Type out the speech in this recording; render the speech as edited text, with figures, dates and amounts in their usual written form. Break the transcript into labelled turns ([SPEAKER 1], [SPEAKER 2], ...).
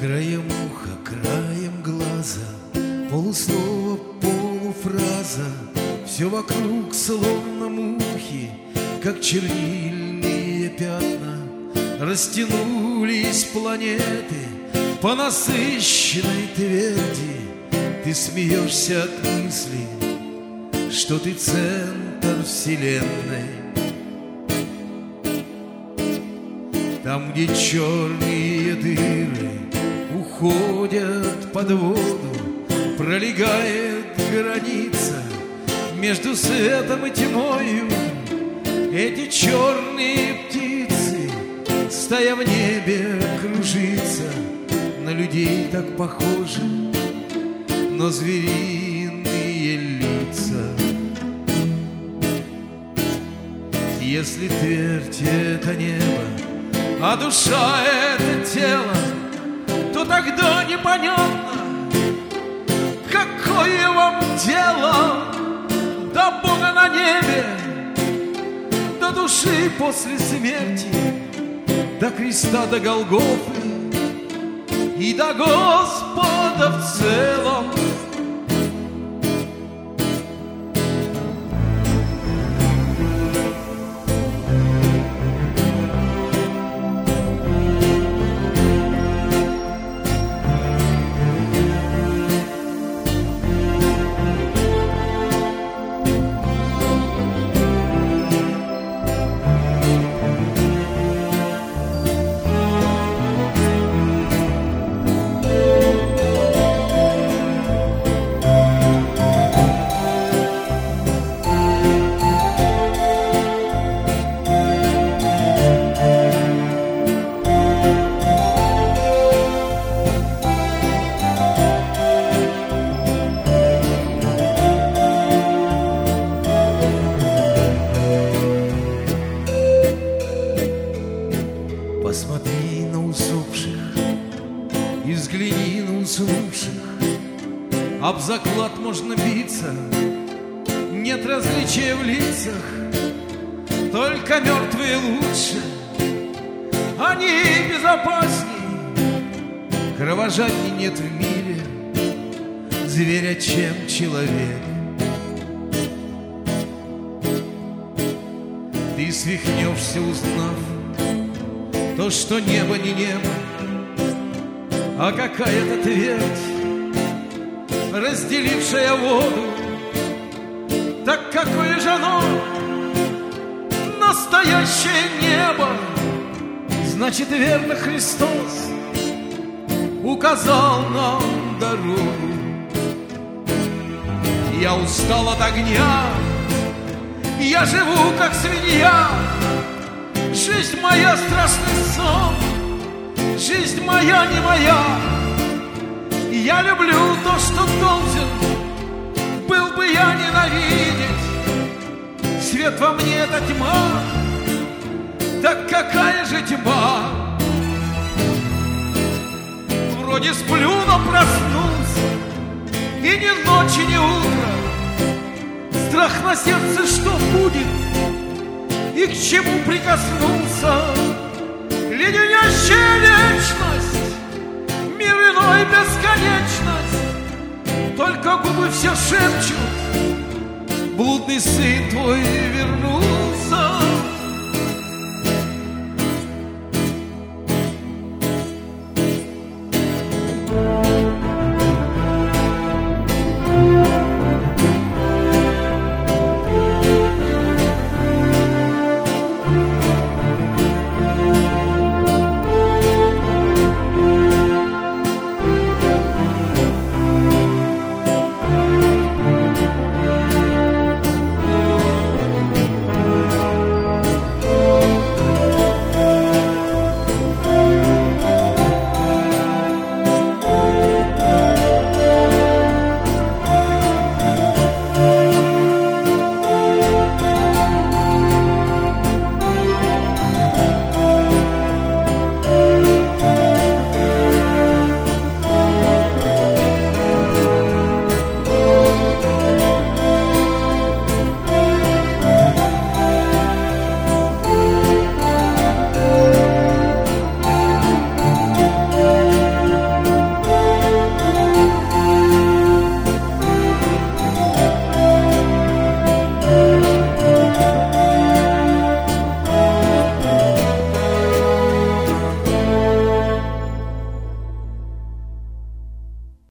[SPEAKER 1] Краем уха, краем глаза, полуслова, полуфраза, все вокруг словно мухи, как чернильные пятна. Растянулись планеты по насыщенной тверди. Ты смеешься от мысли, что ты центр вселенной. Там, где черные дыры уходят под воду, пролегает граница между светом и тьмою. Эти черные птицы, стоя в небе, кружится, на людей так похожи, но звериные лица. Если твердь — это небо, а душа — это тело, то тогда непонятно, какое вам дело до Бога на небе, до души после смерти, до креста, до Голгофы и до Господа в целом. Посмотри на усопших и взгляни на уснувших. Об заклад можно биться, нет различия в лицах. Только мертвые лучше, они безопасней. Кровожадней нет в мире зверя, чем человек. Ты свихнешься, узнав то, что небо не небо, а какая-то твердь, разделившая воду. Так какое же оно настоящее небо? Значит, верно, Христос указал нам дорогу. Я устал от огня, я живу как свинья. Жизнь моя страшный сон, жизнь моя не моя. Я люблю то, что должен был бы я ненавидеть. Свет во мне — это тьма, так какая же тьма? Вроде сплю, но проснулся, и ни ночи, ни утра. Страх на сердце, что будет и к чему прикоснулся. Леденящая вечность, мир иной, бесконечность. Только губы все шепчут: блудный сын твой вернулся.